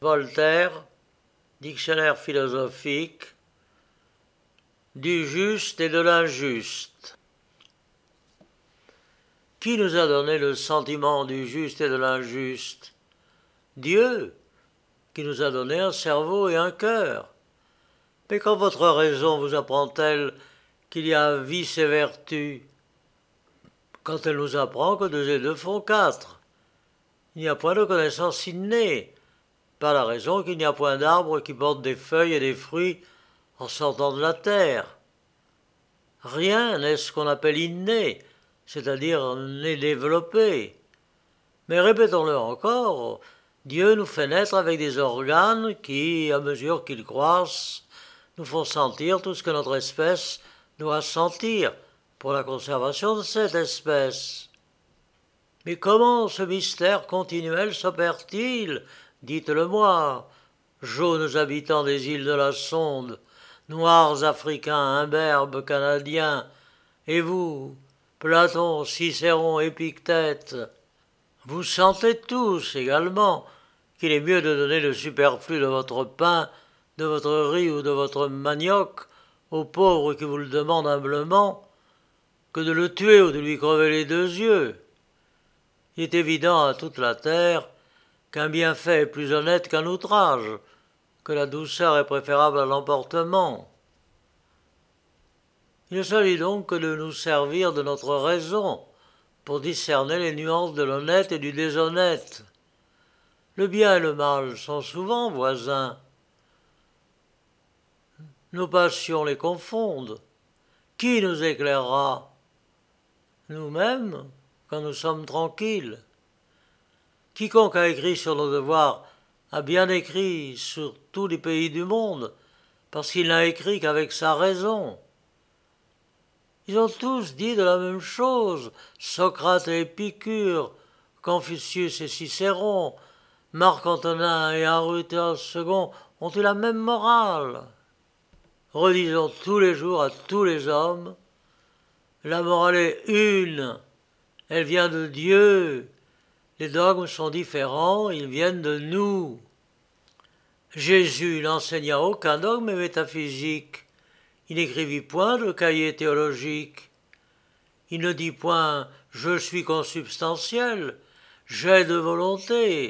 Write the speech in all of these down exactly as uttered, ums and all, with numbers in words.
Voltaire, dictionnaire philosophique, du juste et de l'injuste. Qui nous a donné le sentiment du juste et de l'injuste? Dieu, qui nous a donné un cerveau et un cœur. Mais quand votre raison vous apprend-elle qu'il y a vice et vertu, quand elle nous apprend que deux et deux font quatre? Il n'y a point de connaissance innée, par la raison qu'il n'y a point d'arbre qui porte des feuilles et des fruits en sortant de la terre. Rien n'est ce qu'on appelle inné, c'est-à-dire né développé. Mais répétons-le encore, Dieu nous fait naître avec des organes qui, à mesure qu'ils croissent, nous font sentir tout ce que notre espèce doit sentir pour la conservation de cette espèce. Mais comment ce mystère continuel s'opère-t-il? Dites-le-moi, jaunes habitants des îles de la Sonde, noirs africains, imberbes canadiens, et vous, Platon, Cicéron, Épictète, vous sentez tous également qu'il est mieux de donner le superflu de votre pain, de votre riz ou de votre manioc aux pauvres qui vous le demandent humblement, que de le tuer ou de lui crever les deux yeux. Il est évident à toute la terre qu'un bienfait est plus honnête qu'un outrage, que la douceur est préférable à l'emportement. Il ne s'agit donc que de nous servir de notre raison pour discerner les nuances de l'honnête et du déshonnête. Le bien et le mal sont souvent voisins. Nos passions les confondent. Qui nous éclairera? Nous-mêmes, quand nous sommes tranquilles. Quiconque a écrit sur nos devoirs a bien écrit sur tous les pays du monde, parce qu'il n'a écrit qu'avec sa raison. Ils ont tous dit de la même chose, Socrate et Épicure, Confucius et Cicéron, Marc-Antonin et Aruthéos second ont eu la même morale. Redisons tous les jours à tous les hommes, la morale est une, elle vient de Dieu. Les dogmes sont différents, ils viennent de nous. Jésus n'enseigna aucun dogme métaphysique. Il n'écrivit point de cahier théologique. Il ne dit point « je suis consubstantiel »,« j'ai deux volontés »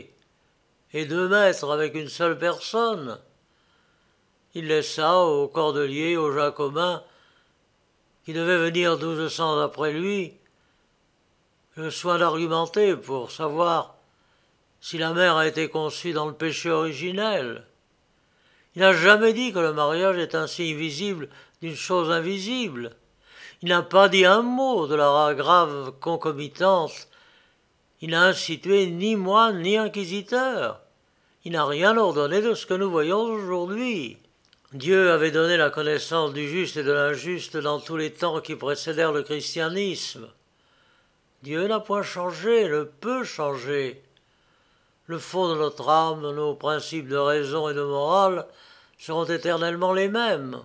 et deux maîtres avec une seule personne. Il laissa aux Cordeliers, aux Jacobins, qui devaient venir douze cents après lui, le soin d'argumenter pour savoir si la mère a été conçue dans le péché originel. Il n'a jamais dit que le mariage est un signe visible d'une chose invisible. Il n'a pas dit un mot de la grave concomitante. Il n'a institué ni moine ni inquisiteur. Il n'a rien ordonné de ce que nous voyons aujourd'hui. Dieu avait donné la connaissance du juste et de l'injuste dans tous les temps qui précédèrent le christianisme. Dieu n'a point changé, ne peut changer. Le fond de notre âme, nos principes de raison et de morale seront éternellement les mêmes.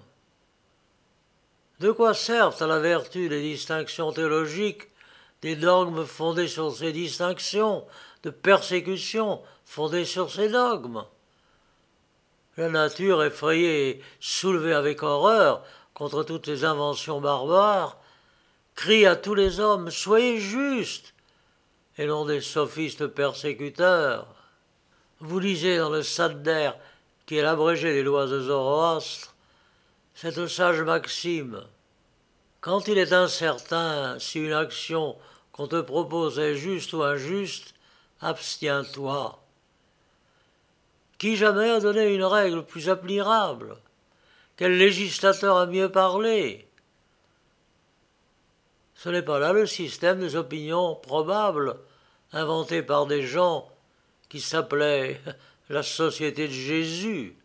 De quoi servent à la vertu les distinctions théologiques, des dogmes fondés sur ces distinctions, de persécutions fondées sur ces dogmes? La nature, effrayée et soulevée avec horreur contre toutes ces inventions barbares, crie à tous les hommes « Soyez justes !» et non des sophistes persécuteurs. Vous lisez dans le Sadder, qui est l'abrégé des lois de Zoroastre, cette sage maxime. Quand il est incertain si une action qu'on te propose est juste ou injuste, abstiens-toi. Qui jamais a donné une règle plus admirable? Quel législateur a mieux parlé? Ce n'est pas là le système des opinions probables, inventé par des gens qui s'appelaient la Société de Jésus.